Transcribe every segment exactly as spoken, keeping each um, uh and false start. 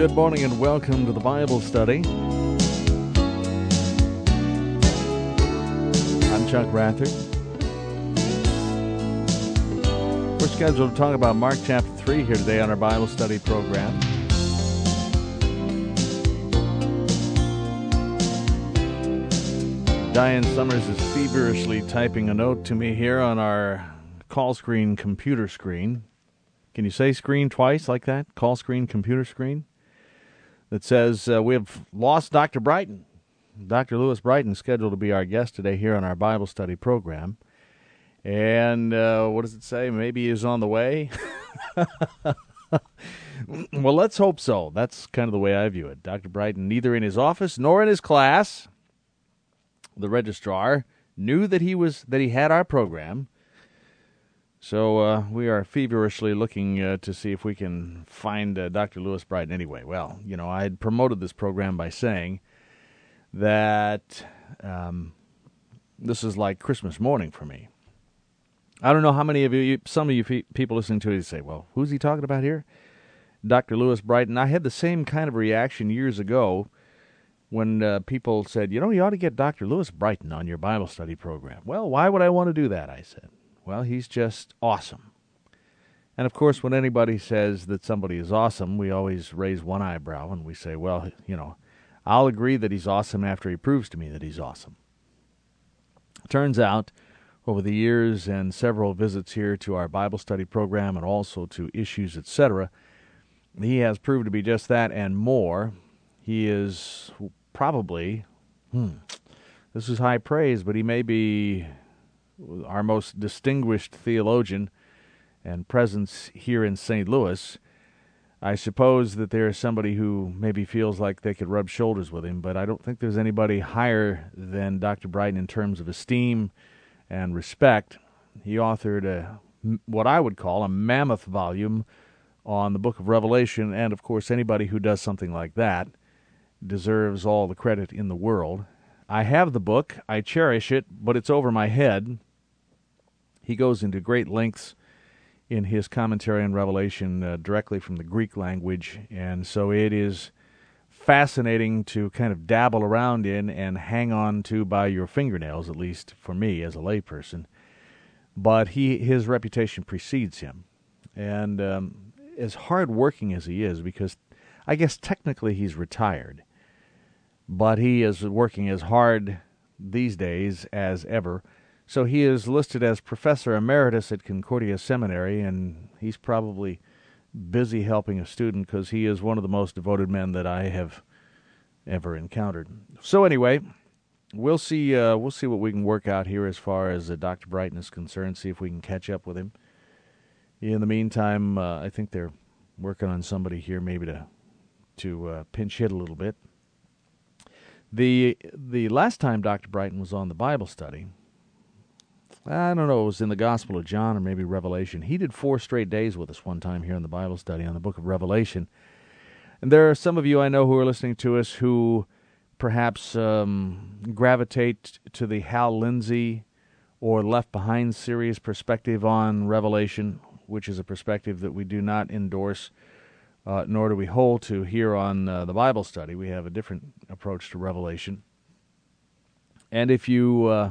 Good morning and welcome to the Bible study. I'm Chuck Rather. We're scheduled to talk about Mark chapter three here today on our Bible study program. Diane Summers is feverishly typing a note to me here on our call screen computer screen. Can you say screen twice like that? Call screen, computer screen? That says uh, we have lost Doctor Brighton. Doctor Lewis Brighton is scheduled to be our guest today here on our Bible study program. And uh, what does it say? Maybe he's on the way? Well, let's hope so. That's kind of the way I view it. Doctor Brighton, neither in his office nor in his class, the registrar knew that he was that he had our program. So uh, we are feverishly looking uh, to see if we can find uh, Doctor Lewis Brighton anyway. Well, you know, I had promoted this program by saying that um, this is like Christmas morning for me. I don't know how many of you, some of you pe- people listening to it say, well, who's he talking about here? Doctor Lewis Brighton. I had the same kind of reaction years ago when uh, people said, you know, you ought to get Doctor Lewis Brighton on your Bible study program. Well, why would I want to do that, I said. Well, he's just awesome. And, of course, when anybody says that somebody is awesome, we always raise one eyebrow and we say, well, you know, I'll agree that he's awesome after he proves to me that he's awesome. Turns out, over the years and several visits here to our Bible study program and also to Issues, et cetera, he has proved to be just that and more. He is probably, hmm, this is high praise, but he may be our most distinguished theologian and presence here in Saint Louis. I suppose that there is somebody who maybe feels like they could rub shoulders with him, but I don't think there's anybody higher than Doctor Brighton in terms of esteem and respect. He authored a, what I would call a mammoth volume on the book of Revelation, and of course anybody who does something like that deserves all the credit in the world. I have the book, I cherish it, but it's over my head. He goes into great lengths in his commentary on Revelation uh, directly from the Greek language, and so it is fascinating to kind of dabble around in and hang on to by your fingernails, at least for me as a layperson. But he his reputation precedes him. And um, as hard-working as he is, because I guess technically he's retired, but he is working as hard these days as ever. So he is listed as Professor Emeritus at Concordia Seminary, and he's probably busy helping a student because he is one of the most devoted men that I have ever encountered. So anyway, we'll see uh, we'll see what we can work out here as far as uh, Doctor Brighton is concerned, see if we can catch up with him. In the meantime, uh, I think they're working on somebody here maybe to, to uh, pinch hit a little bit. The the last time Doctor Brighton was on the Bible study, I don't know, it was in the Gospel of John or maybe Revelation. He did four straight days with us one time here in the Bible study on the book of Revelation. And there are some of you I know who are listening to us who perhaps um, gravitate to the Hal Lindsey or Left Behind series perspective on Revelation, which is a perspective that we do not endorse, uh, nor do we hold to here on uh, the Bible study. We have a different approach to Revelation. And if you uh,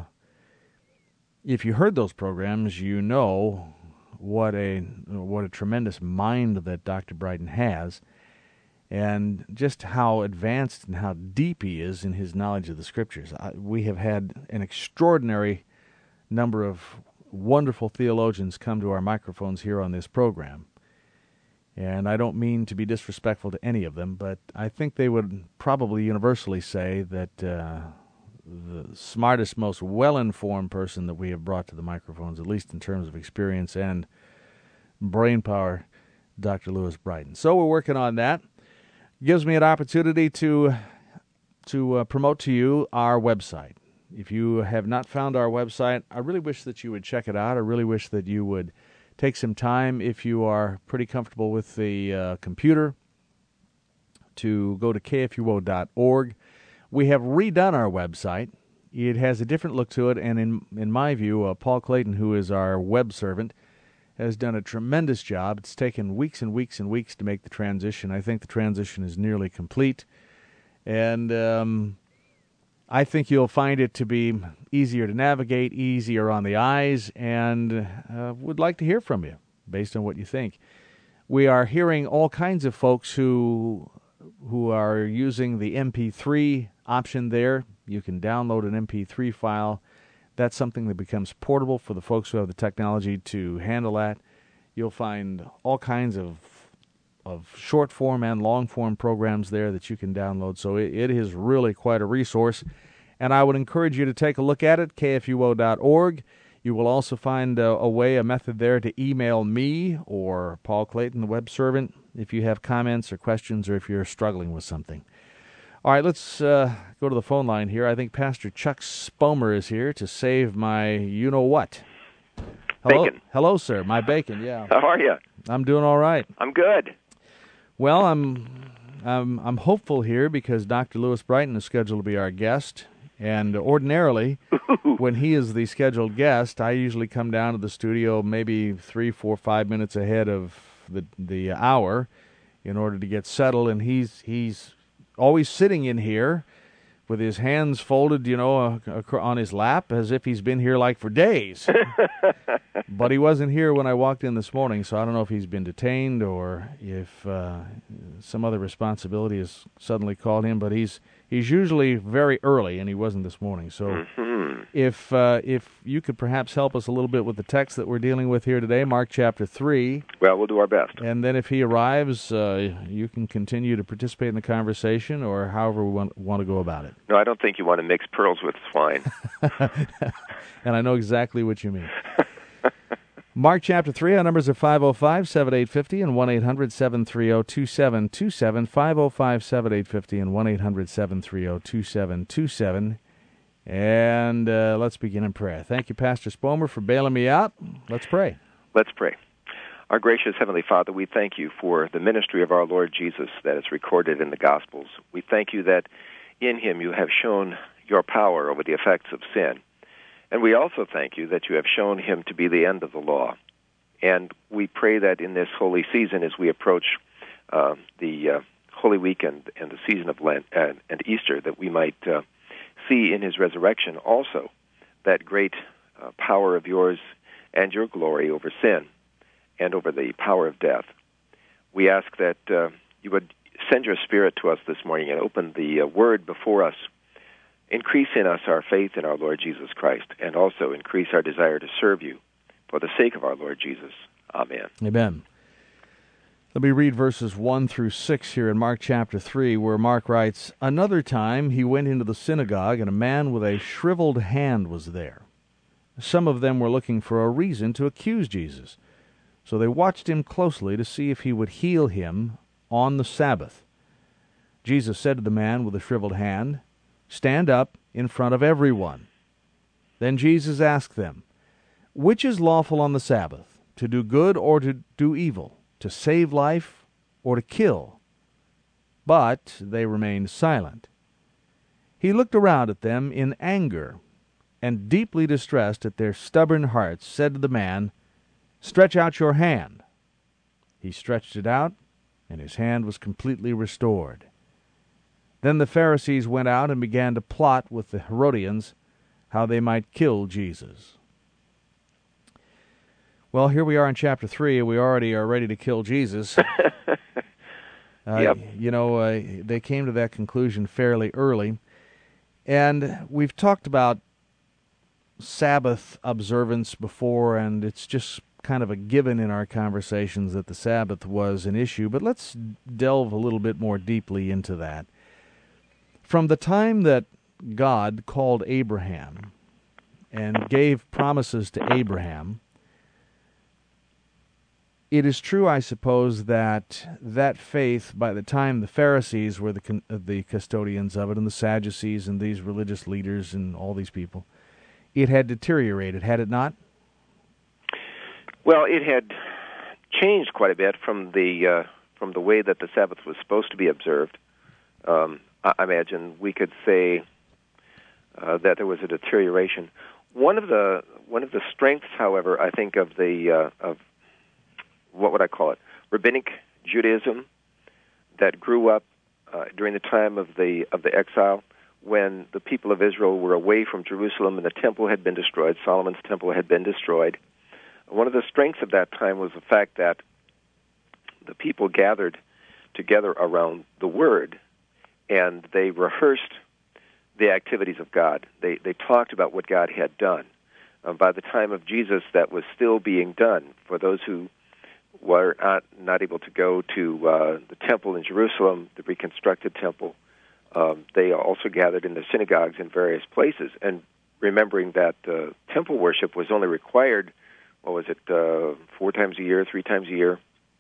if you heard those programs, you know what a what a tremendous mind that Doctor Brighton has, and just how advanced and how deep he is in his knowledge of the Scriptures. I, we have had an extraordinary number of wonderful theologians come to our microphones here on this program. And I don't mean to be disrespectful to any of them, but I think they would probably universally say that uh, the smartest, most well-informed person that we have brought to the microphones, at least in terms of experience and brain power, Doctor Lewis Brighton. So we're working on that. Gives me an opportunity to to uh, promote to you our website. If you have not found our website, I really wish that you would check it out. I really wish that you would take some time, if you are pretty comfortable with the uh, computer, to go to K F U O dot org. We have redone our website. It has a different look to it, and in in my view, uh, Paul Clayton, who is our web servant, has done a tremendous job. It's taken weeks and weeks and weeks to make the transition. I think the transition is nearly complete. And um, I think you'll find it to be easier to navigate, easier on the eyes, and uh, would like to hear from you based on what you think. We are hearing all kinds of folks who who are using the M P three option there. You can download an M P three file. That's something that becomes portable for the folks who have the technology to handle that. You'll find all kinds of of short-form and long-form programs there that you can download. So it, it is really quite a resource. And I would encourage you to take a look at it, K F U O dot org. You will also find a, a way, a method there to email me or Paul Clayton, the web servant, if you have comments or questions or if you're struggling with something. All right, let's uh, go to the phone line here. I think Pastor Chuck Spomer is here to save my you-know-what. Hello, bacon. Hello, sir. My bacon, yeah. How are you? I'm doing all right. I'm good. Well, I'm I'm I'm hopeful here because Doctor Lewis Brighton is scheduled to be our guest, and ordinarily, when he is the scheduled guest, I usually come down to the studio maybe three, four, five minutes ahead of the the hour, in order to get settled. And he's he's always sitting in here with his hands folded, you know, uh, on his lap, as if he's been here like for days. But he wasn't here when I walked in this morning, so I don't know if he's been detained or if uh, some other responsibility has suddenly called him. But he's he's usually very early, and he wasn't this morning. So mm-hmm. if uh, if you could perhaps help us a little bit with the text that we're dealing with here today, Mark chapter three. Well, we'll do our best. And then if he arrives, uh, you can continue to participate in the conversation, or however we want, want to go about it. No, I don't think you want to mix pearls with swine. And I know exactly what you mean. Mark chapter three, our numbers are five oh five, seven eight five oh and one eight hundred, seven three oh, two seven two seven, five oh five, seven eight five oh and one eight hundred, seven three oh, two seven two seven. And uh, let's begin in prayer. Thank you, Pastor Spomer, for bailing me out. Let's pray. Let's pray. Our gracious Heavenly Father, we thank you for the ministry of our Lord Jesus that is recorded in the Gospels. We thank you that in him you have shown your power over the effects of sin. And we also thank you that you have shown him to be the end of the law. And we pray that in this holy season, as we approach uh, the uh, Holy Week and, and the season of Lent and, and Easter, that we might uh, see in his resurrection also that great uh, power of yours and your glory over sin and over the power of death. We ask that uh, you would send your Spirit to us this morning and open the uh, Word before us. Increase in us our faith in our Lord Jesus Christ, and also increase our desire to serve you for the sake of our Lord Jesus. Amen. Amen. Let me read verses one through six here in Mark chapter three, where Mark writes, "Another time he went into the synagogue, and a man with a shriveled hand was there. Some of them were looking for a reason to accuse Jesus, so they watched him closely to see if he would heal him on the Sabbath. Jesus said to the man with the shriveled hand, 'Stand up in front of everyone.' Then Jesus asked them, 'Which is lawful on the Sabbath, to do good or to do evil, to save life or to kill?' But they remained silent. He looked around at them in anger, and deeply distressed at their stubborn hearts, said to the man, 'Stretch out your hand.' He stretched it out, and his hand was completely restored. Then the Pharisees went out and began to plot with the Herodians how they might kill Jesus." Well, here we are in chapter three. We already are ready to kill Jesus. uh, yep. You know, uh, they came to that conclusion fairly early. And we've talked about Sabbath observance before, and it's just kind of a given in our conversations that the Sabbath was an issue. But let's delve a little bit more deeply into that. From the time that God called Abraham and gave promises to Abraham, it is true, I suppose, that that faith, by the time the Pharisees were the the custodians of it, and the Sadducees and these religious leaders and all these people, it had deteriorated, had it not? Well, it had changed quite a bit from the uh, from the way that the Sabbath was supposed to be observed. Um, I imagine we could say uh, that there was a deterioration. One of the one of the strengths, however, I think of the uh, of what would I call it, rabbinic Judaism that grew up uh, during the time of the of the exile, when the people of Israel were away from Jerusalem and the temple had been destroyed. Solomon's temple had been destroyed. One of the strengths of that time was the fact that the people gathered together around the Word, and they rehearsed the activities of God. They they talked about what God had done. Um, by the time of Jesus, that was still being done. For those who were not, not able to go to uh, the temple in Jerusalem, the reconstructed temple, um, they also gathered in the synagogues in various places. And remembering that uh, temple worship was only required, what was it, uh, four times a year, three times a year.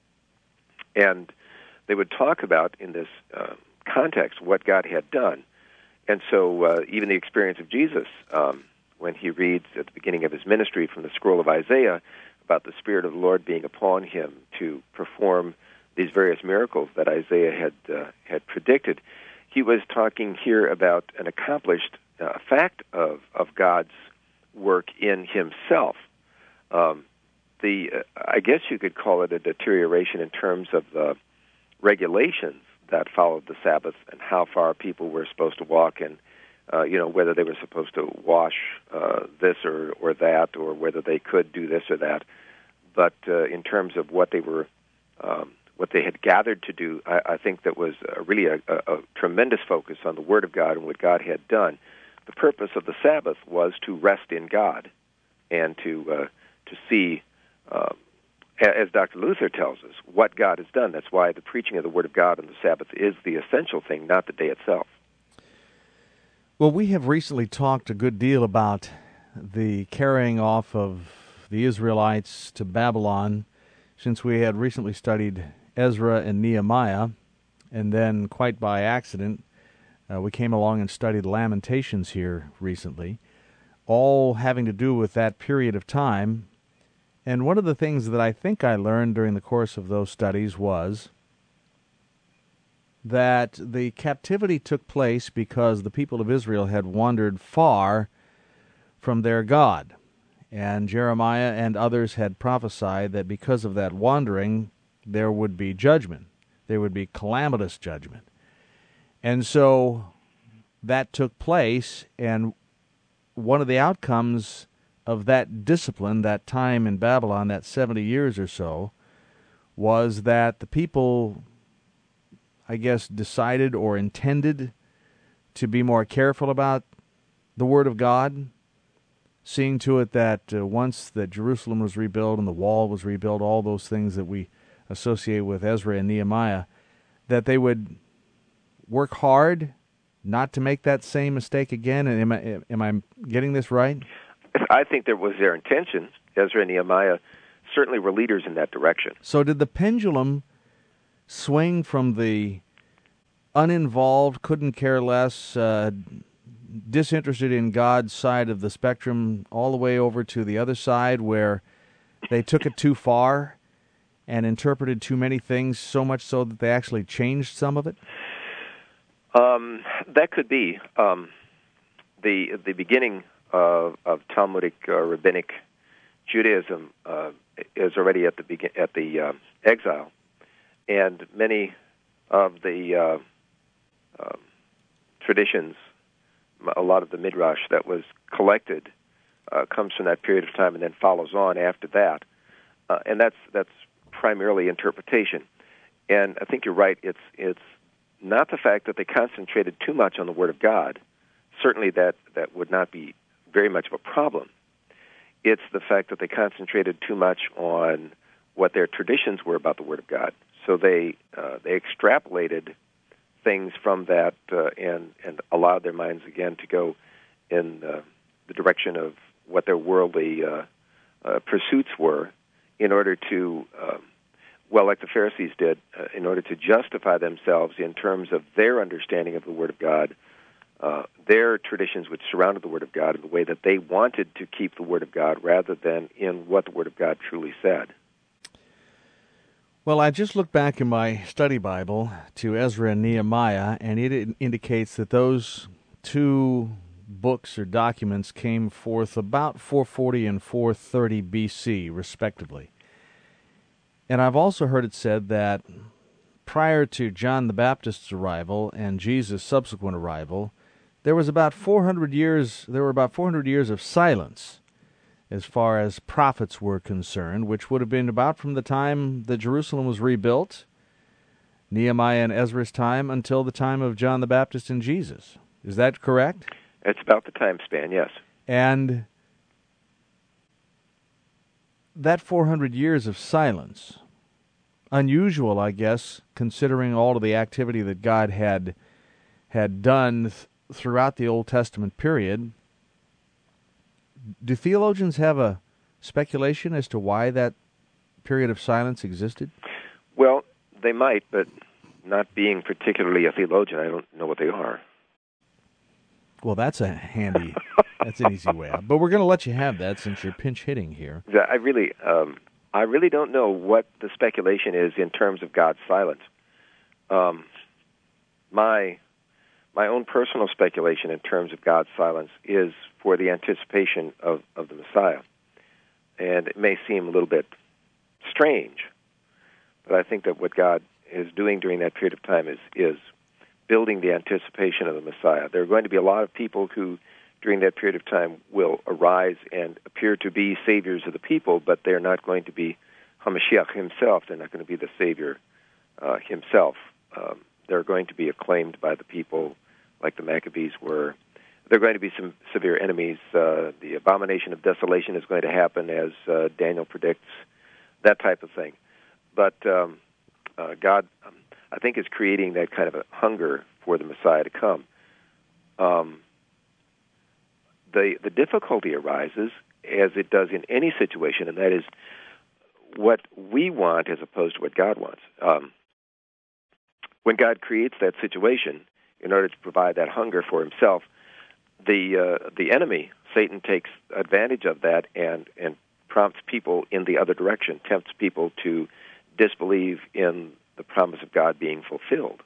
And they would talk about, in this uh, context, what God had done. And so uh, even the experience of Jesus, um, when he reads at the beginning of his ministry from the scroll of Isaiah about the Spirit of the Lord being upon him to perform these various miracles that Isaiah had uh, had predicted, he was talking here about an accomplished uh, fact of, of God's work in himself. Um, the uh, I guess you could call it a deterioration in terms of the regulations that followed the Sabbath and how far people were supposed to walk, and uh, you know, whether they were supposed to wash uh, this or, or that, or whether they could do this or that. But uh, in terms of what they were, um, what they had gathered to do, I, I think that was uh, really a, a, a tremendous focus on the Word of God and what God had done. The purpose of the Sabbath was to rest in God and to uh, to see, uh, as Doctor Luther tells us, what God has done. That's why the preaching of the Word of God on the Sabbath is the essential thing, not the day itself. Well, we have recently talked a good deal about the carrying off of the Israelites to Babylon, since we had recently studied Ezra and Nehemiah, and then quite by accident, uh, we came along and studied Lamentations here recently, all having to do with that period of time. And one of the things that I think I learned during the course of those studies was that the captivity took place because the people of Israel had wandered far from their God. And Jeremiah and others had prophesied that because of that wandering, there would be judgment. There would be calamitous judgment. And so that took place, and one of the outcomes of that discipline, that time in Babylon, that seventy years or so, was that the people, I guess, decided or intended to be more careful about the Word of God, seeing to it that uh, once that Jerusalem was rebuilt and the wall was rebuilt, all those things that we associate with Ezra and Nehemiah, that they would work hard not to make that same mistake again. And am I, am I getting this right? I think that was their intention. Ezra and Nehemiah certainly were leaders in that direction. So did the pendulum swing from the uninvolved, couldn't care less, uh, disinterested in God's side of the spectrum all the way over to the other side where they took it too far and interpreted too many things, so much so that they actually changed some of it? Um, that could be. Um, the the beginning of, of Talmudic uh, rabbinic Judaism uh, is already at the begin, at the uh, exile, and many of the uh, uh, traditions, a lot of the midrash that was collected uh, comes from that period of time and then follows on after that, uh, and that's that's primarily interpretation. And I think you're right. It's it's not the fact that they concentrated too much on the Word of God. Certainly, that that would not be very much of a problem. It's the fact that they concentrated too much on what their traditions were about the Word of God. So they uh, they extrapolated things from that uh, and and allowed their minds again to go in uh, the direction of what their worldly uh, uh, pursuits were, in order to, uh, well, like the Pharisees did, uh, in order to justify themselves in terms of their understanding of the Word of God, uh, their traditions which surrounded the Word of God, in the way that they wanted to keep the Word of God rather than in what the Word of God truly said. Well, I just looked back in my study Bible to Ezra and Nehemiah, and it indicates that those two books or documents came forth about four forty and four thirty B C, respectively. And I've also heard it said that prior to John the Baptist's arrival and Jesus' subsequent arrival, there was about four hundred years. There were about four hundred years of silence, as far as prophets were concerned, which would have been about from the time that Jerusalem was rebuilt, Nehemiah and Ezra's time, until the time of John the Baptist and Jesus. Is that correct? It's about the time span, yes. And that four hundred years of silence, unusual, I guess, considering all of the activity that God had had done th- throughout the Old Testament period. Do theologians have a speculation as to why that period of silence existed? Well, they might, but not being particularly a theologian, I don't know what they are. Well, that's a handy, that's an easy way out. But we're going to let you have that since you're pinch hitting here. I really, um, I really don't know what the speculation is in terms of God's silence. Um, my, my own personal speculation in terms of God's silence is for the anticipation of, of the Messiah. And it may seem a little bit strange, but I think that what God is doing during that period of time is, is building the anticipation of the Messiah. There are going to be a lot of people who, during that period of time, will arise and appear to be saviors of the people, but they're not going to be HaMashiach himself. They're not going to be the Savior uh, himself. Um, they're going to be acclaimed by the people like the Maccabees were. There are going to be some severe enemies. Uh, the abomination of desolation is going to happen, as uh, Daniel predicts, that type of thing. But um, uh, God, um, I think, is creating that kind of a hunger for the Messiah to come. Um, the the difficulty arises, as it does in any situation, and that is what we want as opposed to what God wants. Um, when God creates that situation in order to provide that hunger for himself, the uh, the enemy, Satan, takes advantage of that and, and prompts people in the other direction, tempts people to disbelieve in the promise of God being fulfilled.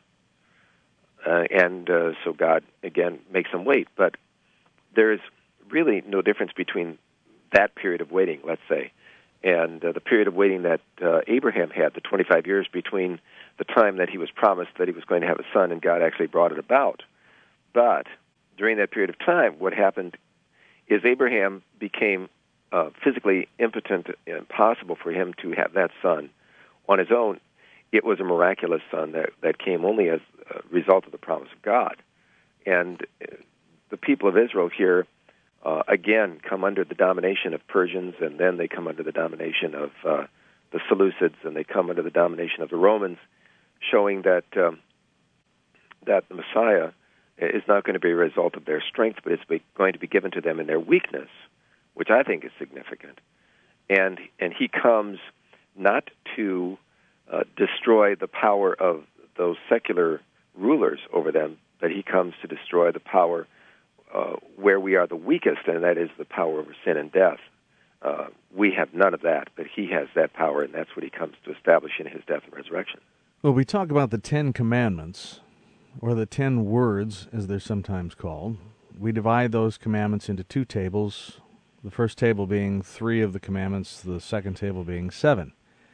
Uh, and uh, so God, again, makes them wait. But there is really no difference between that period of waiting, let's say, and uh, the period of waiting that uh, Abraham had, the twenty-five years between the time that he was promised that he was going to have a son and God actually brought it about. But during that period of time, what happened is Abraham became uh, physically impotent, impossible for him to have that son on his own. It was a miraculous son that, that came only as a result of the promise of God. And the people of Israel here, uh, again, come under the domination of Persians, and then they come under the domination of uh, the Seleucids, and they come under the domination of the Romans, showing that um, that the Messiah is not going to be a result of their strength, but it's going to be given to them in their weakness, which I think is significant. And and he comes not to uh, destroy the power of those secular rulers over them, but he comes to destroy the power uh, where we are the weakest, and that is the power over sin and death. Uh, we have none of that, but he has that power, and that's what he comes to establish in his death and resurrection. Well, we talk about the Ten Commandments, or the Ten Words, as they're sometimes called. We divide those commandments into two tables, the first table being three of the commandments, the second table being seven.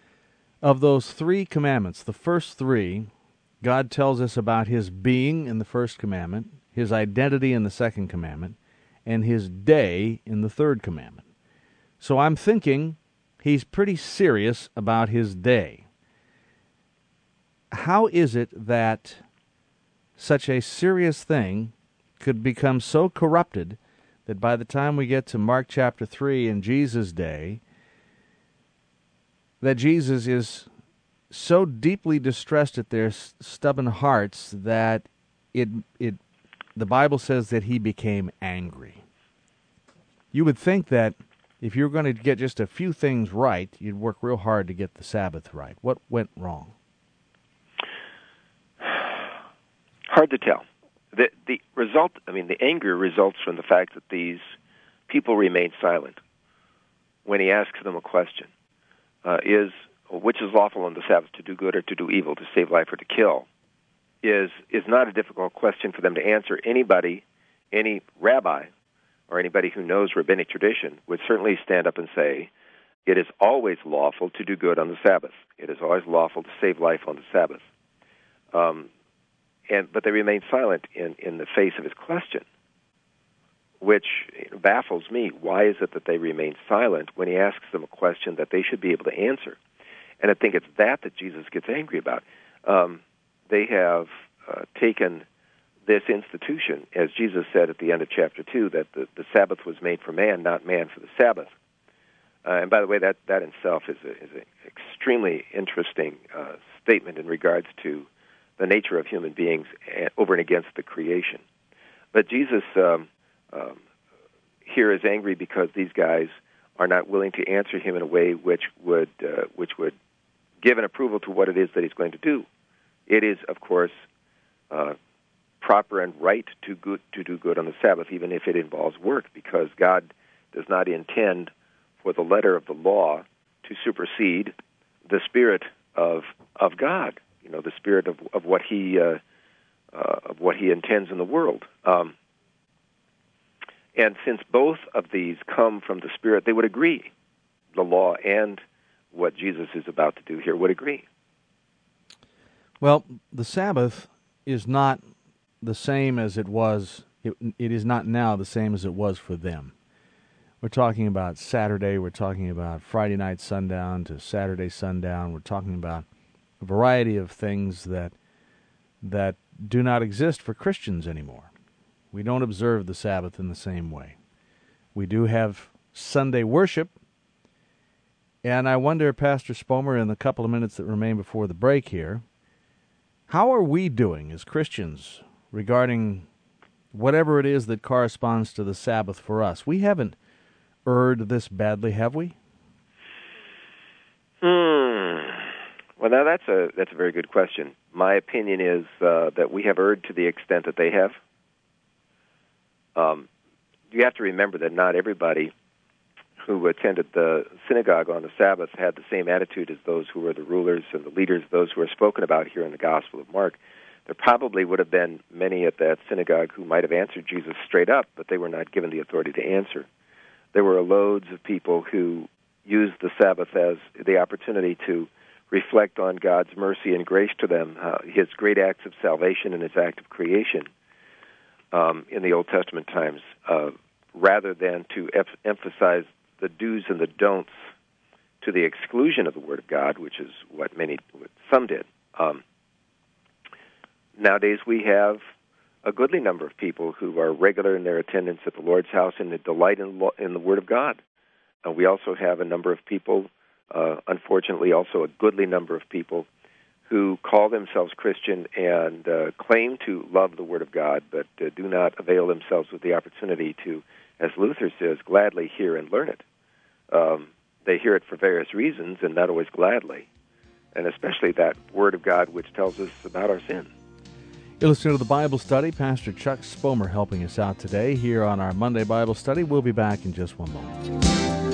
Of those three commandments, the first three, God tells us about his being in the first commandment, his identity in the second commandment, and his day in the third commandment. So I'm thinking he's pretty serious about his day. How is it that such a serious thing could become so corrupted that by the time we get to Mark chapter three in Jesus' day, that Jesus is so deeply distressed at their stubborn hearts that it it the Bible says that he became angry? You would think that if you're going to get just a few things right, you'd work real hard to get the Sabbath right. What went wrong? Hard to tell. The the result, I mean, the anger results from the fact that these people remain silent when he asks them a question. Uh, is, which is lawful on the Sabbath, to do good or to do evil, to save life or to kill, is is not a difficult question for them to answer. Anybody, any rabbi, or anybody who knows rabbinic tradition would certainly stand up and say It is always lawful to do good on the Sabbath. It is always lawful to save life on the Sabbath. Um, and but they remain silent in, in the face of his question, which baffles me. Why is it that they remain silent when he asks them a question that they should be able to answer? And I think it's that that Jesus gets angry about. Um, they have uh, taken this institution, as Jesus said at the end of chapter two, that the, the Sabbath was made for man, not man for the Sabbath. Uh, and by the way, that, that in itself is an is a extremely interesting uh, statement in regards to the nature of human beings over and against the creation. But Jesus um, um, here is angry because these guys are not willing to answer him in a way which would uh, which would give an approval to what it is that he's going to do. It is, of course, uh, proper and right to good, to do good on the Sabbath, even if it involves work, because God does not intend for the letter of the law to supersede the spirit of of God. You know, the spirit of of what he uh, uh, of what he intends in the world. Um, and since both of these come from the Spirit, they would agree. The law and what Jesus is about to do here would agree. Well, the Sabbath is not the same as it was. It, it is not now the same as it was for them. We're talking about Saturday. We're talking about Friday night sundown to Saturday sundown. We're talking about a variety of things that that do not exist for Christians anymore. We don't observe the Sabbath in the same way. We do have Sunday worship, and I wonder, Pastor Spomer, in the couple of minutes that remain before the break here, how are we doing as Christians regarding whatever it is that corresponds to the Sabbath for us? We haven't erred this badly, have we? Hmm. Well, now that's a that's a very good question. My opinion is uh, that we have erred to the extent that they have. Um, you have to remember that not everybody who attended the synagogue on the Sabbath had the same attitude as those who were the rulers and the leaders, those who are spoken about here in the Gospel of Mark. There probably would have been many at that synagogue who might have answered Jesus straight up, but they were not given the authority to answer. There were loads of people who used the Sabbath as the opportunity to reflect on God's mercy and grace to them, uh, his great acts of salvation and his act of creation um, in the Old Testament times, uh, rather than to em- emphasize the do's and the don'ts to the exclusion of the Word of God, which is what many, what some did. Um, nowadays we have a goodly number of people who are regular in their attendance at the Lord's house and they delight in, lo- in the Word of God. Uh, we also have a number of people, uh, unfortunately also a goodly number of people, who call themselves Christian and uh, claim to love the Word of God, but uh, do not avail themselves with the opportunity to, as Luther says, gladly hear and learn it. Um, they hear it for various reasons and not always gladly, and especially that Word of God which tells us about our sin. You're listening to the Bible Study. Pastor Chuck Spomer helping us out today here on our Monday Bible Study. We'll be back in just one moment.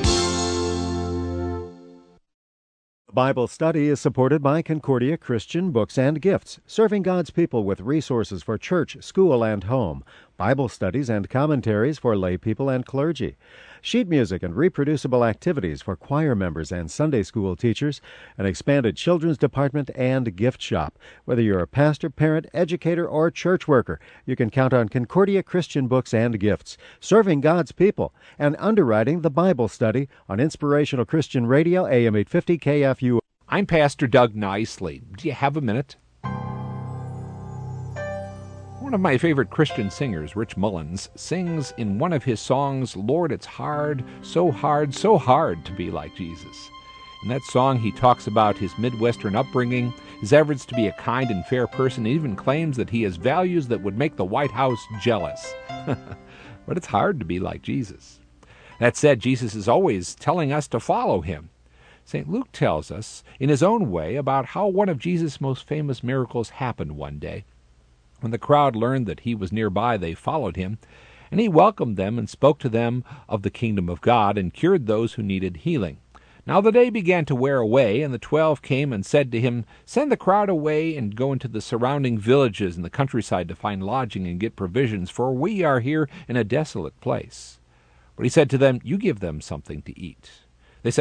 The Bible Study is supported by Concordia Christian Books and Gifts, serving God's people with resources for church, school, and home, Bible studies and commentaries for lay people and clergy, sheet music and reproducible activities for choir members and Sunday school teachers, an expanded children's department and gift shop. Whether you're a pastor, parent, educator, or church worker, you can count on Concordia Christian Books and Gifts, serving God's people, and underwriting the Bible Study on Inspirational Christian Radio, A M eight fifty K F U. I'm Pastor Doug Nicely. Do you have a minute? One of my favorite Christian singers, Rich Mullins, sings in one of his songs, "Lord, it's hard, so hard, so hard to be like Jesus." In that song, he talks about his Midwestern upbringing, his efforts to be a kind and fair person, and even claims that he has values that would make the White House jealous. But it's hard to be like Jesus. That said, Jesus is always telling us to follow him. Saint Luke tells us, in his own way, about how one of Jesus' most famous miracles happened one day. When the crowd learned that he was nearby, they followed him, and he welcomed them and spoke to them of the kingdom of God and cured those who needed healing. Now the day began to wear away, and the twelve came and said to him, "Send the crowd away and go into the surrounding villages and the countryside to find lodging and get provisions, for we are here in a desolate place." But he said to them, "You give them something to eat." They said,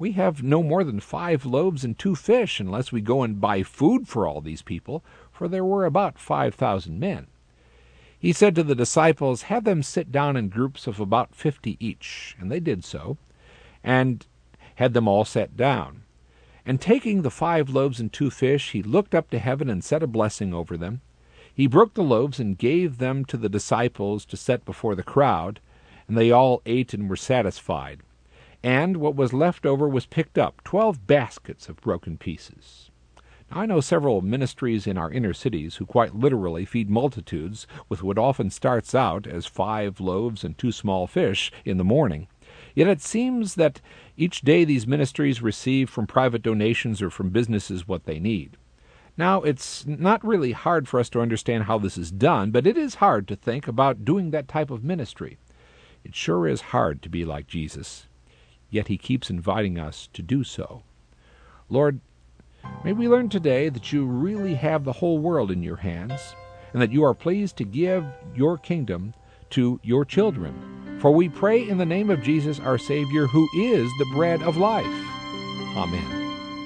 We have no more than five loaves and two fish, unless we go and buy food for all these people, for there were about five thousand men. He said to the disciples, have them sit down in groups of about fifty each. And they did so, and had them all set down. And taking the five loaves and two fish, he looked up to heaven and said a blessing over them. He broke the loaves and gave them to the disciples to set before the crowd, and they all ate and were satisfied. And what was left over was picked up, twelve baskets of broken pieces. Now, I know several ministries in our inner cities who quite literally feed multitudes with what often starts out as five loaves and two small fish in the morning. Yet it seems that each day these ministries receive from private donations or from businesses what they need. Now, it's not really hard for us to understand how this is done, but it is hard to think about doing that type of ministry. It sure is hard to be like Jesus, yet he keeps inviting us to do so. Lord, may we learn today that you really have the whole world in your hands, and that you are pleased to give your kingdom to your children. For we pray in the name of Jesus, our Savior, who is the bread of life. Amen.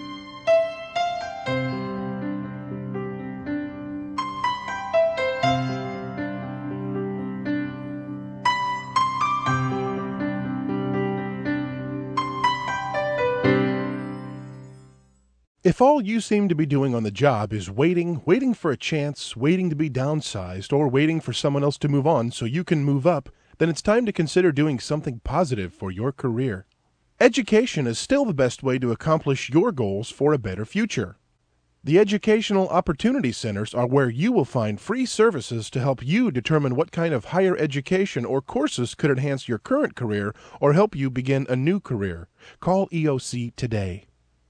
If all you seem to be doing on the job is waiting, waiting for a chance, waiting to be downsized, or waiting for someone else to move on so you can move up, then it's time to consider doing something positive for your career. Education is still the best way to accomplish your goals for a better future. The Educational Opportunity Centers are where you will find free services to help you determine what kind of higher education or courses could enhance your current career or help you begin a new career. Call E O C today.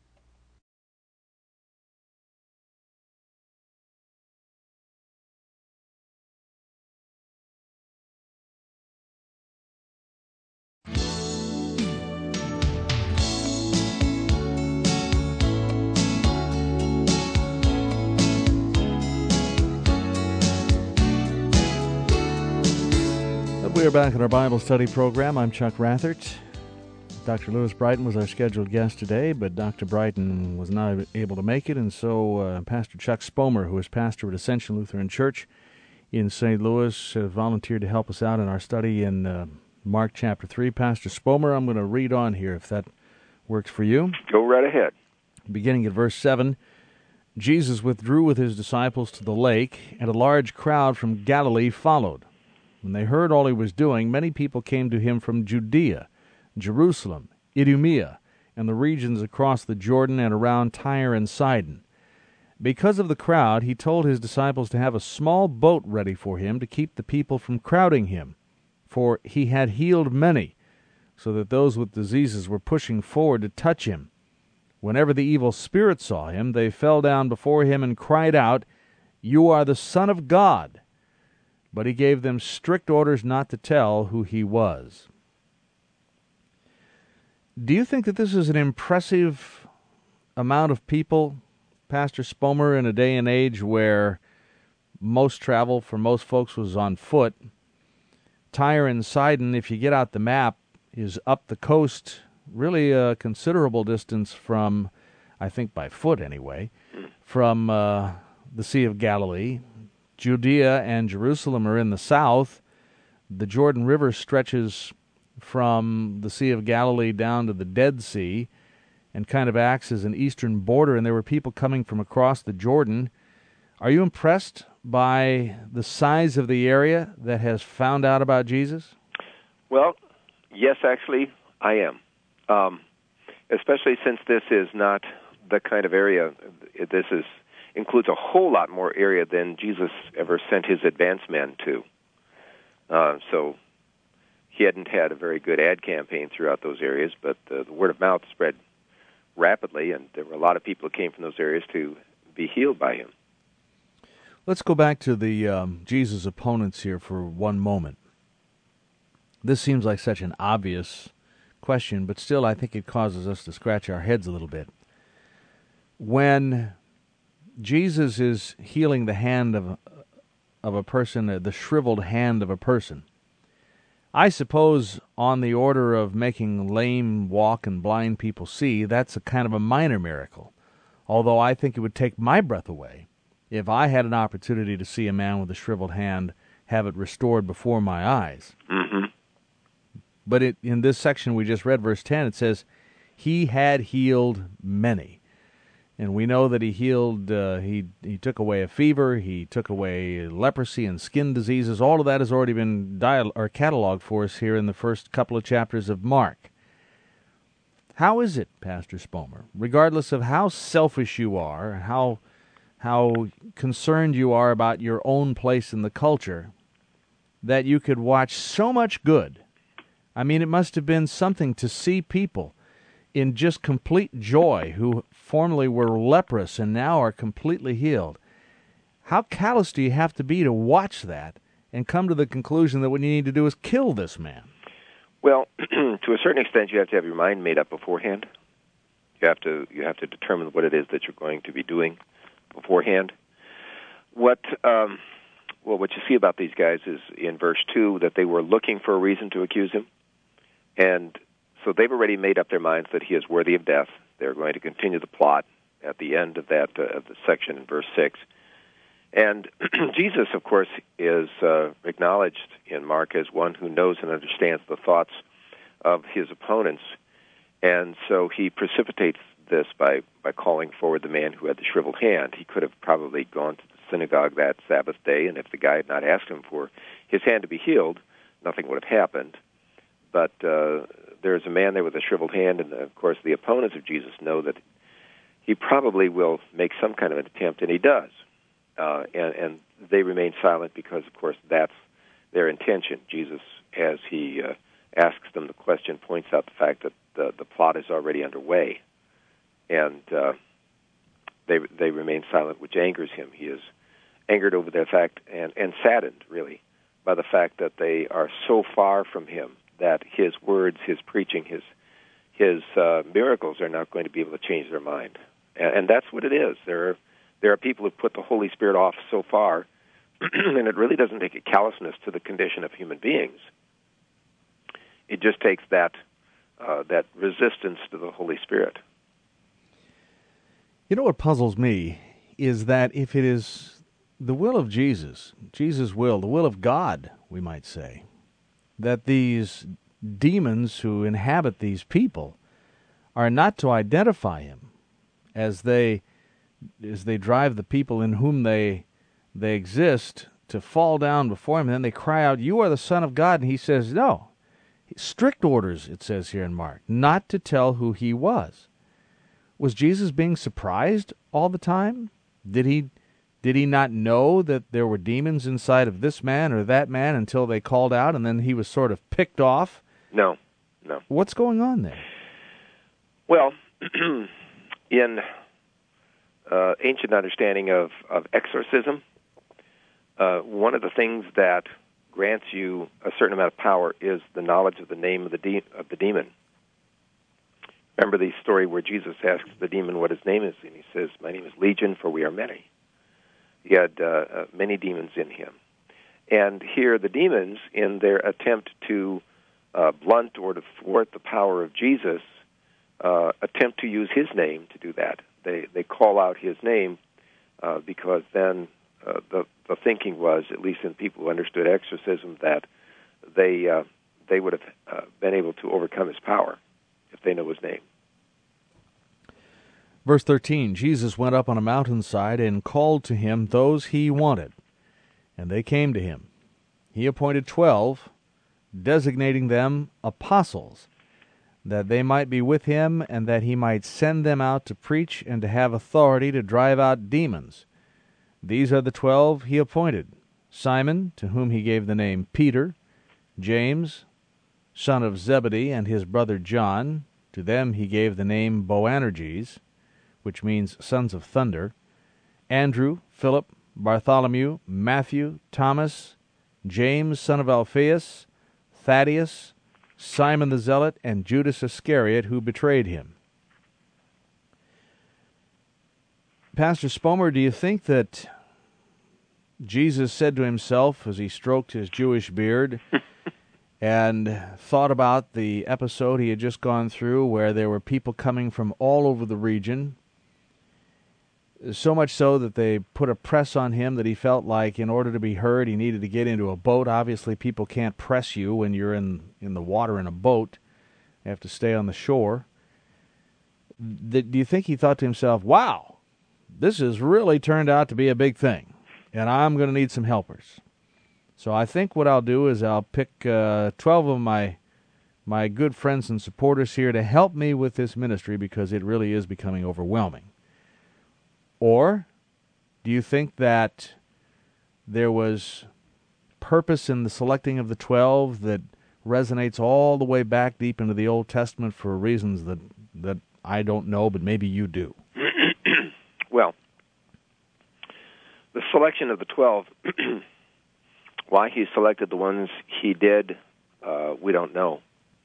We are back in our Bible study program. I'm Chuck Rathert. Doctor Lewis Brighton was our scheduled guest today, but Doctor Brighton was not able to make it, and so uh, Pastor Chuck Spomer, who is pastor at Ascension Lutheran Church in Saint Louis, uh, volunteered to help us out in our study in uh, Mark chapter three. Pastor Spomer, I'm going to read on here if that works for you. Go right ahead. Beginning at verse seven, Jesus withdrew with his disciples to the lake, and a large crowd from Galilee followed. When they heard all he was doing, many people came to him from Judea, Jerusalem, Idumea, and the regions across the Jordan and around Tyre and Sidon. Because of the crowd, he told his disciples to have a small boat ready for him to keep the people from crowding him, for he had healed many, so that those with diseases were pushing forward to touch him. Whenever the evil spirits saw him, they fell down before him and cried out, "You are the Son of God." But he gave them strict orders not to tell who he was. Do you think that this is an impressive amount of people, Pastor Spomer, in a day and age where most travel for most folks was on foot? Tyre and Sidon, if you get out the map, is up the coast, really a considerable distance from, I think by foot anyway, from uh, the Sea of Galilee. Judea and Jerusalem are in the south. The Jordan River stretches from the Sea of Galilee down to the Dead Sea and kind of acts as an eastern border, and there were people coming from across the Jordan. Are you impressed by the size of the area that has found out about Jesus? Well, yes, actually, I am. Um, especially since this is not the kind of area, this is includes a whole lot more area than Jesus ever sent his advance men to. Uh, so he hadn't had a very good ad campaign throughout those areas, but uh, the word of mouth spread rapidly, and there were a lot of people who came from those areas to be healed by him. Let's go back to the um, Jesus opponents here for one moment. This seems like such an obvious question, but still I think it causes us to scratch our heads a little bit. When Jesus is healing the hand of of a person, uh, the shriveled hand of a person, I suppose on the order of making lame walk and blind people see, that's a kind of a minor miracle. Although I think it would take my breath away if I had an opportunity to see a man with a shriveled hand have it restored before my eyes. Mm-hmm. But it, in this section we just read, verse ten, it says, he had healed many. And we know that he healed, uh, he he took away a fever, he took away leprosy and skin diseases. All of that has already been dial- or cataloged for us here in the first couple of chapters of Mark. How is it, Pastor Spomer, regardless of how selfish you are, how how concerned you are about your own place in the culture, that you could watch so much good? I mean, it must have been something to see people in just complete joy who formerly were leprous and now are completely healed. How callous do you have to be to watch that and come to the conclusion that what you need to do is kill this man? Well, to a certain extent, you have to have your mind made up beforehand. You have to you have to determine what it is that you're going to be doing beforehand. What um, well, what you see about these guys is in verse two that they were looking for a reason to accuse him, and so they've already made up their minds that he is worthy of death. They're going to continue the plot at the end of that uh, of the section in verse six. And Jesus, of course, is uh, acknowledged in Mark as one who knows and understands the thoughts of his opponents. And so he precipitates this by, by calling forward the man who had the shriveled hand. He could have probably gone to the synagogue that Sabbath day, and if the guy had not asked him for his hand to be healed, nothing would have happened. But uh, there's a man there with a shriveled hand, and, of course, the opponents of Jesus know that he probably will make some kind of an attempt, and he does. Uh, and, and they remain silent because, of course, that's their intention. Jesus, as he uh, asks them the question, points out the fact that the, the plot is already underway, and uh, they they remain silent, which angers him. He is angered over the fact and, and saddened, really, by the fact that they are so far from him that his words, his preaching, his his uh, miracles are not going to be able to change their mind. And, and that's what it is. There are There are people who put the Holy Spirit off so far, and it really doesn't take a callousness to the condition of human beings. It just takes that uh, that resistance to the Holy Spirit. You know what puzzles me is that if it is the will of Jesus, Jesus' will, the will of God, we might say, that these demons who inhabit these people are not to identify him as they as they drive the people in whom they they exist to fall down before him, and then they cry out, "You are the Son of God," and he says, no. Strict orders, it says here in Mark, not to tell who he was. Was Jesus being surprised all the time? Did he did he not know that there were demons inside of this man or that man until they called out, and then he was sort of picked off? No, no. What's going on there? Well, in Uh, ancient understanding of, of exorcism, uh, one of the things that grants you a certain amount of power is the knowledge of the name of the de- of the demon. Remember the story where Jesus asks the demon what his name is, and he says, "My name is Legion, for we are many." He had uh, uh, many demons in him. And here the demons, in their attempt to uh, blunt or to thwart the power of Jesus, uh, attempt to use his name to do that. They they call out his name uh, because then uh, the the thinking was, at least in people who understood exorcism, that they uh, they would have uh, been able to overcome his power if they know his name. Verse thirteen, Jesus went up on a mountainside and called to him those he wanted, and they came to him. He appointed twelve, designating them apostles, that they might be with him, and that he might send them out to preach and to have authority to drive out demons. These are the twelve he appointed: Simon, to whom he gave the name Peter; James, son of Zebedee, and his brother John. To them he gave the name Boanerges, which means sons of thunder; Andrew, Philip, Bartholomew, Matthew, Thomas, James, son of Alphaeus, Thaddeus, Simon the Zealot, and Judas Iscariot, who betrayed him. Pastor Spomer, do you think that Jesus said to himself as he stroked his Jewish beard, and thought about the episode he had just gone through where there were people coming from all over the region, so much so that they put a press on him that he felt like in order to be heard he needed to get into a boat. Obviously, people can't press you when you're in, in the water in a boat. You have to stay on the shore. Do you think he thought to himself, wow, this has really turned out to be a big thing, and I'm going to need some helpers? So I think what I'll do is I'll pick uh, twelve of my my good friends and supporters here to help me with this ministry because it really is becoming overwhelming. Or do you think that there was purpose in the selecting of the twelve that resonates all the way back deep into the Old Testament for reasons that, that I don't know, but maybe you do? Well, the selection of the twelve, why he selected the ones he did, uh, we don't know.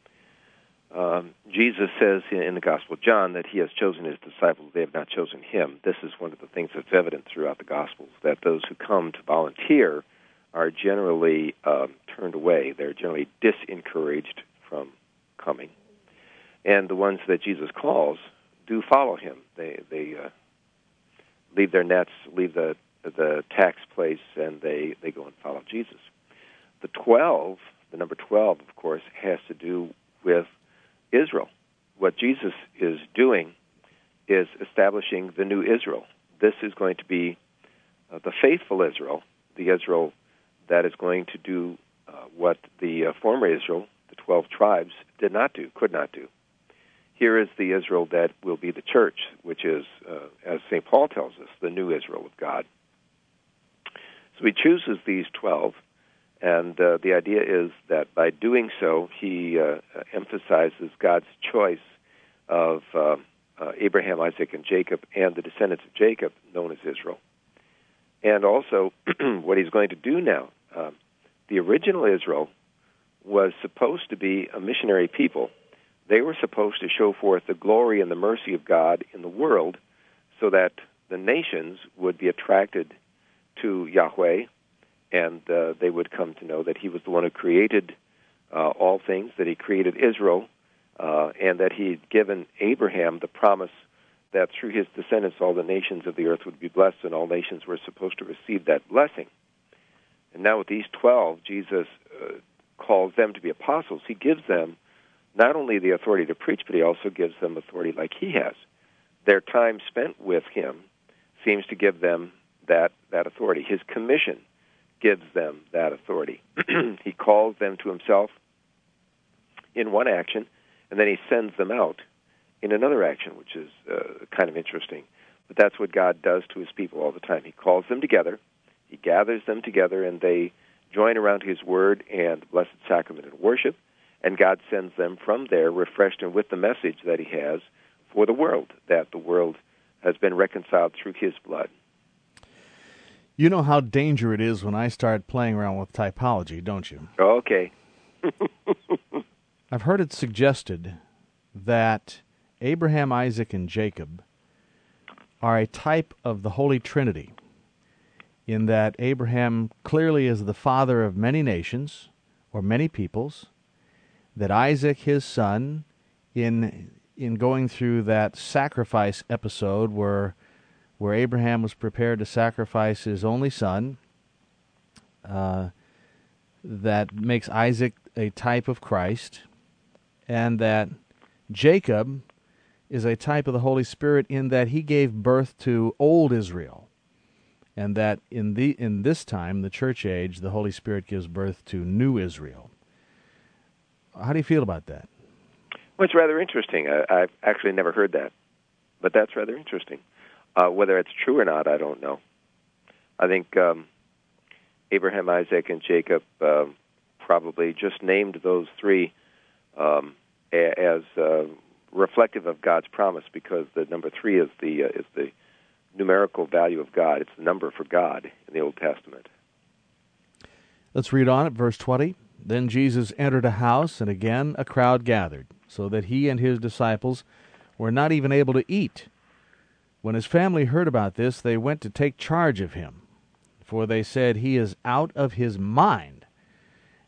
Um, Jesus says in the Gospel of John that he has chosen his disciples. They have not chosen him. This is one of the things that's evident throughout the Gospels, that those who come to volunteer are generally um, turned away. They're generally disencouraged from coming. And the ones that Jesus calls do follow him. They they uh, leave their nets, leave the the tax place, and they, they go and follow Jesus. The twelve, the number twelve, of course, has to do with Israel. What Jesus is doing is establishing the new Israel. This is going to be uh, the faithful Israel, the Israel that is going to do uh, what the uh, former Israel, the twelve tribes, did not do, could not do. Here is the Israel that will be the church, which is, uh, as Saint Paul tells us, the new Israel of God. So he chooses these twelve, and uh, the idea is that by doing so, he uh, emphasizes God's choice of uh, uh, Abraham, Isaac, and Jacob, and the descendants of Jacob, known as Israel. And also, what he's going to do now, uh, the original Israel was supposed to be a missionary people. They were supposed to show forth the glory and the mercy of God in the world so that the nations would be attracted to Yahweh, and uh, they would come to know that he was the one who created uh, all things, that he created Israel, uh, and that he had given Abraham the promise that through his descendants all the nations of the earth would be blessed, and all nations were supposed to receive that blessing. And now with these twelve, Jesus uh, calls them to be apostles. He gives them not only the authority to preach, but he also gives them authority like he has. Their time spent with him seems to give them that, that authority. His commission gives them that authority. He calls them to himself in one action, and then he sends them out in another action, which is uh, kind of interesting. But that's what God does to his people all the time. He calls them together, he gathers them together, and they join around his word and the Blessed Sacrament and worship, and God sends them from there refreshed and with the message that he has for the world, that the world has been reconciled through his blood. You know how dangerous it is when I start playing around with typology, don't you? Okay. I've heard it suggested that Abraham, Isaac, and Jacob are a type of the Holy Trinity, in that Abraham clearly is the father of many nations, or many peoples, that Isaac, his son, in in going through that sacrifice episode where where Abraham was prepared to sacrifice his only son, uh, that makes Isaac a type of Christ, and that Jacob is a type of the Holy Spirit in that he gave birth to old Israel, and that in the in this time, the church age, the Holy Spirit gives birth to new Israel. How do you feel about that? Well, it's rather interesting. I, I've actually never heard that, but that's rather interesting. Uh, whether it's true or not, I don't know. I think um, Abraham, Isaac, and Jacob uh, probably just named those three um, a- as uh, reflective of God's promise, because the number three is the uh, is the numerical value of God. It's the number for God in the Old Testament. Let's read on at verse twenty. Then Jesus entered a house, and again a crowd gathered, so that he and his disciples were not even able to eat. When his family heard about this, they went to take charge of him, for they said, "He is out of his mind."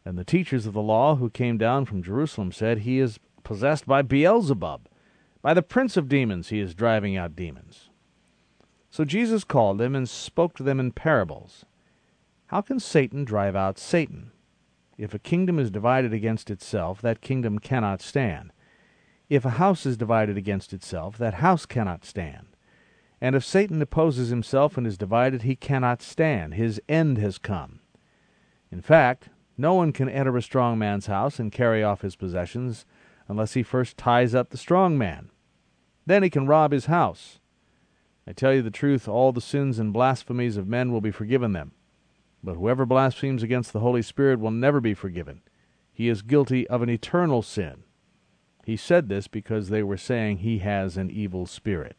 And the teachers of the law who came down from Jerusalem said, He is possessed by Beelzebub. By the prince of demons he is driving out demons. So Jesus called them and spoke to them in parables. How can Satan drive out Satan? If a kingdom is divided against itself, that kingdom cannot stand. If a house is divided against itself, that house cannot stand. And if Satan opposes himself and is divided, he cannot stand. His end has come. In fact, no one can enter a strong man's house and carry off his possessions unless he first ties up the strong man. Then he can rob his house. I tell you the truth, all the sins and blasphemies of men will be forgiven them. But whoever blasphemes against the Holy Spirit will never be forgiven. He is guilty of an eternal sin. He said this because they were saying he has an evil spirit.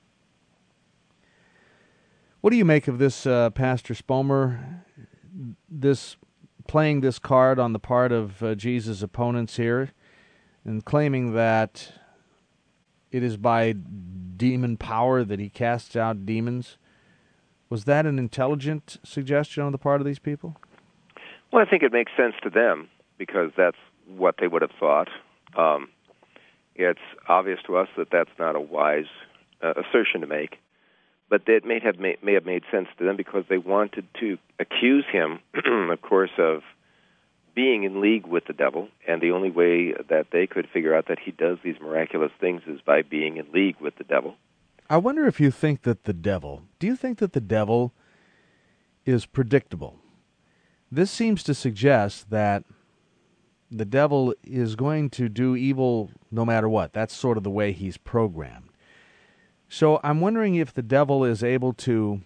What do you make of this, uh, Pastor Spomer, this playing this card on the part of uh, Jesus' opponents here and claiming that it is by demon power that he casts out demons? Was that an intelligent suggestion on the part of these people? Well, I think it makes sense to them because that's what they would have thought. Um, it's obvious to us that that's not a wise uh, assertion to make, but it may have made, may have made sense to them because they wanted to accuse him, of course, of being in league with the devil, and the only way that they could figure out that he does these miraculous things is by being in league with the devil. I wonder if you think that the devil, do you think that the devil is predictable? This seems to suggest that the devil is going to do evil no matter what. That's sort of the way he's programmed. So I'm wondering if the devil is able to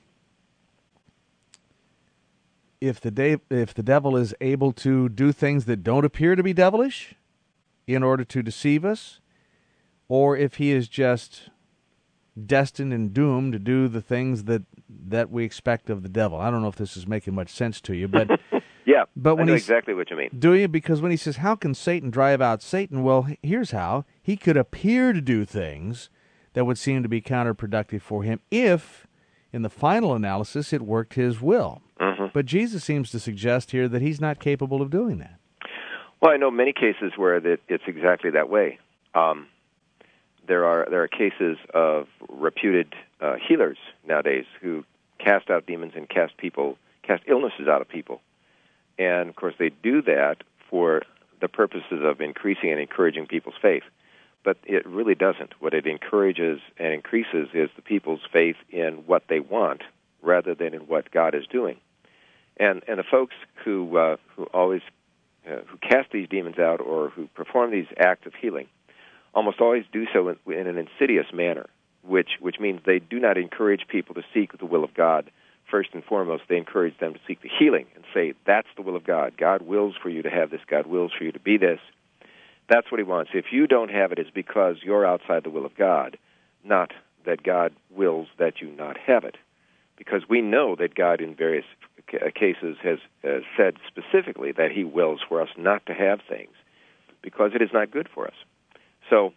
If the de- if the devil is able to do things that don't appear to be devilish in order to deceive us, or if he is just destined and doomed to do the things that, that we expect of the devil. I don't know if this is making much sense to you, but yeah, but when I know he's, exactly what you mean. Do you? Because when he says, how can Satan drive out Satan? Well, here's how. He could appear to do things that would seem to be counterproductive for him if, in the final analysis, it worked his will. Mm-hmm. But Jesus seems to suggest here that he's not capable of doing that. Well, I know many cases where that it's exactly that way. Um, there are there are cases of reputed uh, healers nowadays who cast out demons and cast people cast illnesses out of people, and of course they do that for the purposes of increasing and encouraging people's faith. But it really doesn't. What it encourages and increases is the people's faith in what they want rather than in what God is doing. And and the folks who uh, who always uh, who cast these demons out or who perform these acts of healing almost always do so in, in an insidious manner, which which means they do not encourage people to seek the will of God. First and foremost, they encourage them to seek the healing and say, that's the will of God. God wills for you to have this. God wills for you to be this. That's what he wants. If you don't have it, it's because you're outside the will of God, not that God wills that you not have it. Because we know that God in various cases has uh, said specifically that he wills for us not to have things because it is not good for us. So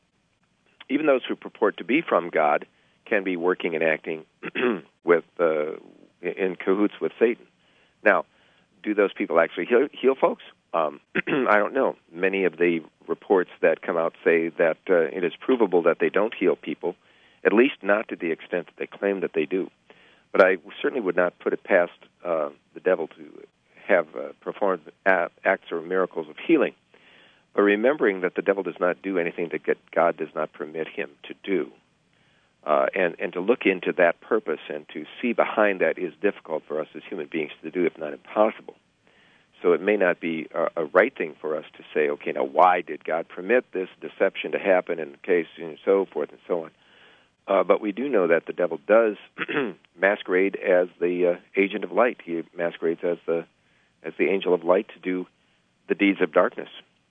even those who purport to be from God can be working and acting with uh, in cahoots with Satan. Now, do those people actually heal, heal folks? Um, I don't know. Many of the reports that come out say that uh, it is provable that they don't heal people, at least not to the extent that they claim that they do. But I certainly would not put it past uh, the devil to have uh, performed acts or miracles of healing. But remembering that the devil does not do anything that God does not permit him to do. Uh, and, and to look into that purpose and to see behind that is difficult for us as human beings to do, if not impossible. So it may not be a, a right thing for us to say, okay, now why did God permit this deception to happen in the case and so forth and so on. Uh, but we do know that the devil does masquerade as the uh, agent of light. He masquerades as the as the angel of light to do the deeds of darkness.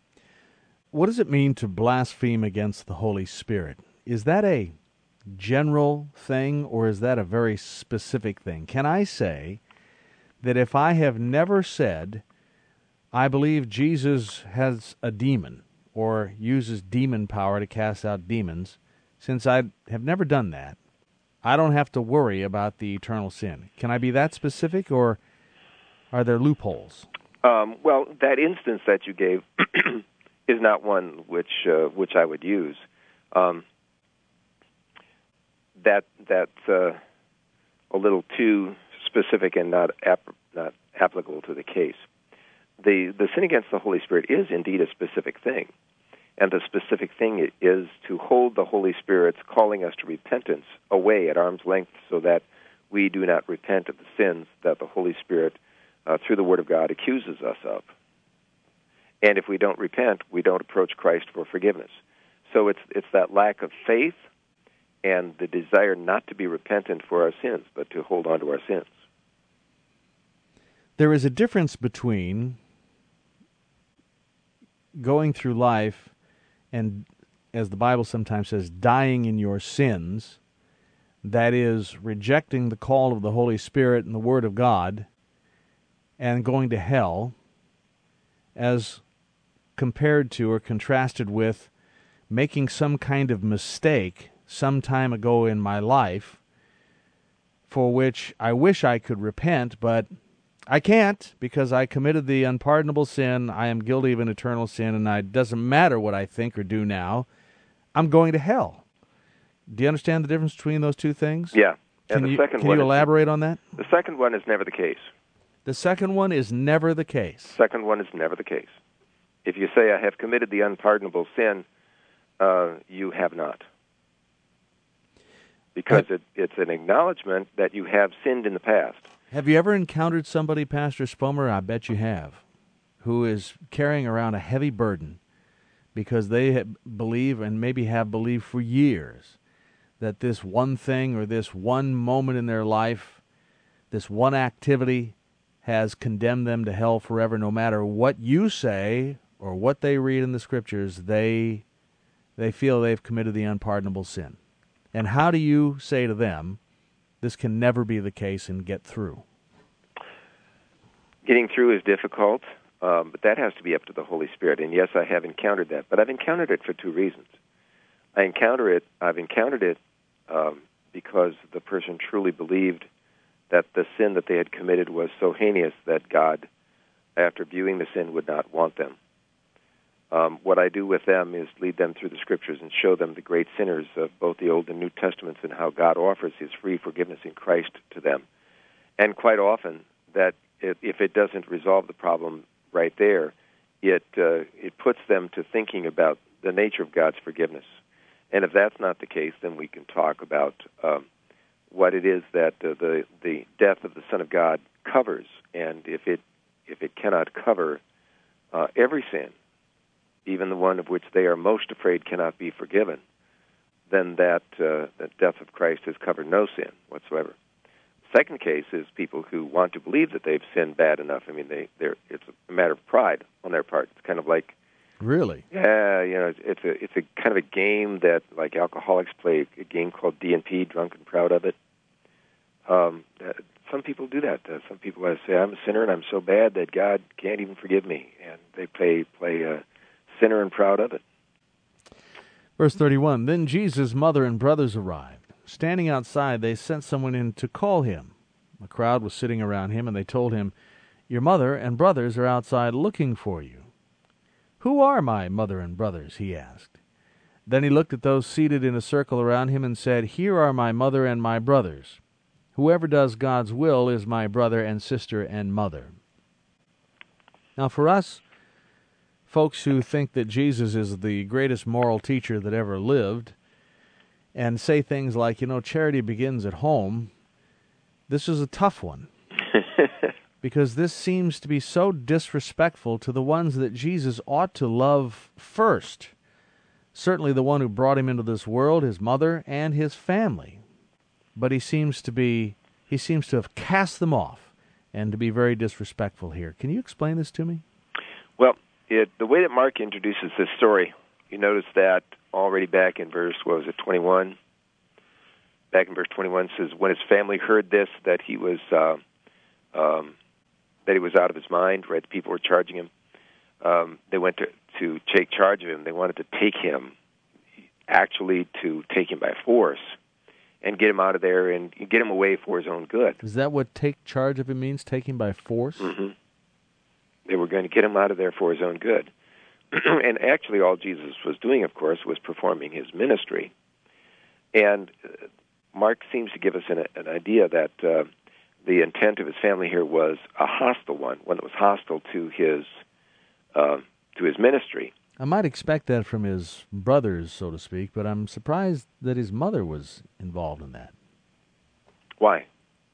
What does it mean to blaspheme against the Holy Spirit? Is that a general thing, or is that a very specific thing? Can I say that if I have never said, I believe Jesus has a demon, or uses demon power to cast out demons, since I have never done that, I don't have to worry about the eternal sin? Can I be that specific, or are there loopholes? Um, well, that instance that you gave is not one which uh, which I would use. Um, that that's uh, a little too specific and not ap- not applicable to the case. The the sin against the Holy Spirit is indeed a specific thing, and the specific thing is to hold the Holy Spirit's calling us to repentance away at arm's length, so that we do not repent of the sins that the Holy Spirit, uh, through the Word of God, accuses us of. And if we don't repent, we don't approach Christ for forgiveness. So it's it's that lack of faith and the desire not to be repentant for our sins, but to hold on to our sins. There is a difference between going through life and, as the Bible sometimes says, dying in your sins, that is, rejecting the call of the Holy Spirit and the Word of God, and going to hell, as compared to or contrasted with making some kind of mistake some time ago in my life for which I wish I could repent, but I can't, because I committed the unpardonable sin. I am guilty of an eternal sin, and it doesn't matter what I think or do now. I'm going to hell. Do you understand the difference between those two things? Yeah. And Can the you, second can one you is- elaborate on that? The second one is never the case. The second one is never the case. Second one is never the case. If you say, I have committed the unpardonable sin, uh, you have not. Because But- it, it's an acknowledgement that you have sinned in the past. Have you ever encountered somebody, Pastor Spomer, I bet you have, who is carrying around a heavy burden because they ha- believe, and maybe have believed for years, that this one thing or this one moment in their life, this one activity, has condemned them to hell forever? No matter what you say or what they read in the Scriptures, they they feel they've committed the unpardonable sin. And how do you say to them, this can never be the case, and get through? Getting through is difficult, um, but that has to be up to the Holy Spirit. And yes, I have encountered that, but I've encountered it for two reasons. I encounter it. I've encountered it um, because the person truly believed that the sin that they had committed was so heinous that God, after viewing the sin, would not want them. Um, what I do with them is lead them through the Scriptures and show them the great sinners of both the Old and New Testaments and how God offers His free forgiveness in Christ to them. And quite often, that it, if it doesn't resolve the problem right there, it uh, it puts them to thinking about the nature of God's forgiveness. And if that's not the case, then we can talk about um, what it is that uh, the the death of the Son of God covers, and if it if it cannot cover uh, every sin, even the one of which they are most afraid cannot be forgiven, then that uh, the death of Christ has covered no sin whatsoever. Second case is people who want to believe that they've sinned bad enough. I mean, they they're it's a matter of pride on their part. It's kind of like, Really? yeah, you know, it's a it's a kind of a game that like alcoholics play, a game called D and P, Drunk and Proud of It. Um, uh, some people do that. Uh, some people uh, say, I'm a sinner and I'm so bad that God can't even forgive me, and they play play uh, sinner and proud of it. Verse thirty-one, Then Jesus' mother and brothers arrived. Standing outside, they sent someone in to call him. A crowd was sitting around him, and they told him, Your mother and brothers are outside looking for you. Who are my mother and brothers? He asked. Then he looked at those seated in a circle around him and said, Here are my mother and my brothers. Whoever does God's will is my brother and sister and mother. Now for us, folks who think that Jesus is the greatest moral teacher that ever lived, and say things like, you know, charity begins at home, this is a tough one. Because this seems to be so disrespectful to the ones that Jesus ought to love first. Certainly the one who brought him into this world, his mother, and his family. But he seems to be, he seems to have cast them off and to be very disrespectful here. Can you explain this to me? Well, it, the way that Mark introduces this story, you notice that already back in verse, what was it, twenty-one? Back in verse twenty-one says, when his family heard this, that he was uh, um, that he was out of his mind, right? The people were charging him. Um, they went to, to take charge of him. They wanted to take him, actually to take him by force and get him out of there and get him away for his own good. Is that what take charge of him means, take him by force? Mm-hmm. They were going to get him out of there for his own good. And actually all Jesus was doing, of course, was performing his ministry. And uh, Mark seems to give us an, an idea that uh, the intent of his family here was a hostile one, one that was hostile to his uh, to his ministry. I might expect that from his brothers, so to speak, but I'm surprised that his mother was involved in that. Why?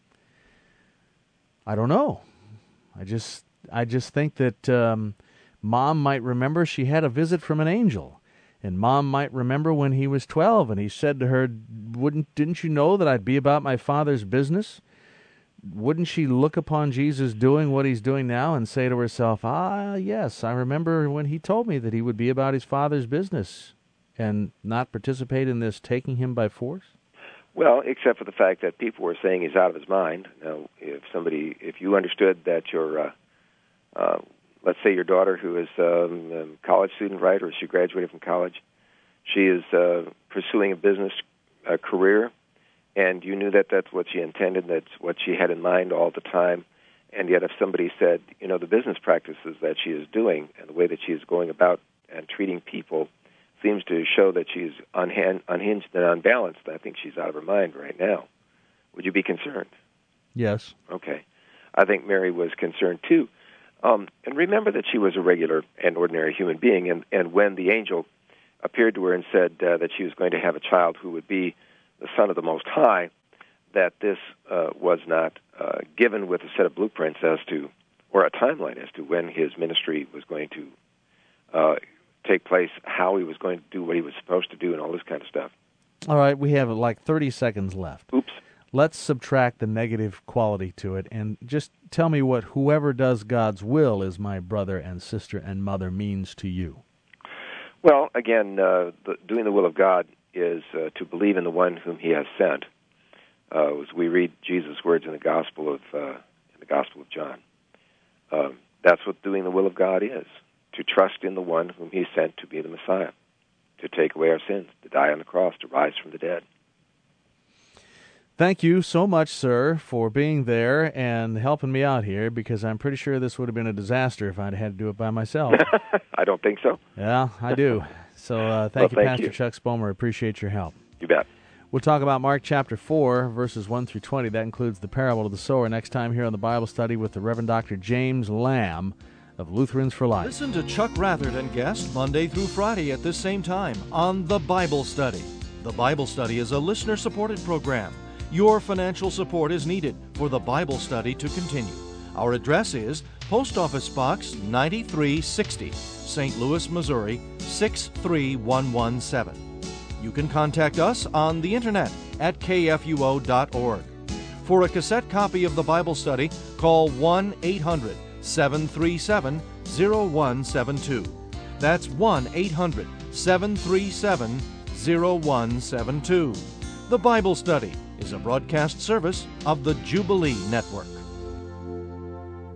I don't know. I just I just think that um, Mom might remember she had a visit from an angel. And Mom might remember when he was twelve, and he said to her, "Wouldn't didn't you know that I'd be about my Father's business?" Wouldn't she look upon Jesus doing what he's doing now and say to herself, "Ah, yes, I remember when he told me that he would be about his Father's business and not participate in this taking him by force?" Well, except for the fact that people were saying he's out of his mind. Now, if somebody, if you understood that your, uh, uh, let's say your daughter, who is um, a college student, right, or she graduated from college, she is uh, pursuing a business uh, career, and you knew that that's what she intended, that's what she had in mind all the time, and yet if somebody said, you know, the business practices that she is doing and the way that she is going about and treating people seems to show that she's unha- unhinged and unbalanced, I think she's out of her mind right now. Would you be concerned? Yes. Okay. I think Mary was concerned too. Um, and remember that she was a regular and ordinary human being, and, and when the angel appeared to her and said uh, that she was going to have a child who would be the Son of the Most High, that this uh, was not uh, given with a set of blueprints as to, or a timeline as to when his ministry was going to uh, take place, how he was going to do what he was supposed to do, and all this kind of stuff. All right, we have like thirty seconds left. Oops. Let's subtract the negative quality to it, and just tell me what whoever does God's will is my brother and sister and mother means to you. Well, again, uh, the, doing the will of God is uh, to believe in the one whom he has sent. Uh, as we read Jesus' words in the Gospel of uh, in the Gospel of John, um, that's what doing the will of God is: to trust in the one whom he sent to be the Messiah, to take away our sins, to die on the cross, to rise from the dead. Thank you so much, sir, for being there and helping me out here, because I'm pretty sure this would have been a disaster if I'd had to do it by myself. I don't think so. Yeah, I do. So uh, thank well, you, thank Pastor you. Chuck Spomer. Appreciate your help. You bet. We'll talk about Mark chapter four, verses one through twenty. That includes the parable of the sower next time here on the Bible Study with the Reverend Doctor James Lamb of Lutherans for Life. Listen to Chuck Rathert and guests Monday through Friday at this same time on The Bible Study. The Bible Study is a listener-supported program. Your financial support is needed for The Bible Study to continue. Our address is Post Office Box ninety-three sixty, Saint Louis, Missouri six three one one seven. You can contact us on the internet at k f u o dot org. For a cassette copy of The Bible Study, call one eight hundred seven three seven zero one seven two. That's one eight hundred seven three seven zero one seven two. The Bible Study is a broadcast service of the Jubilee Network.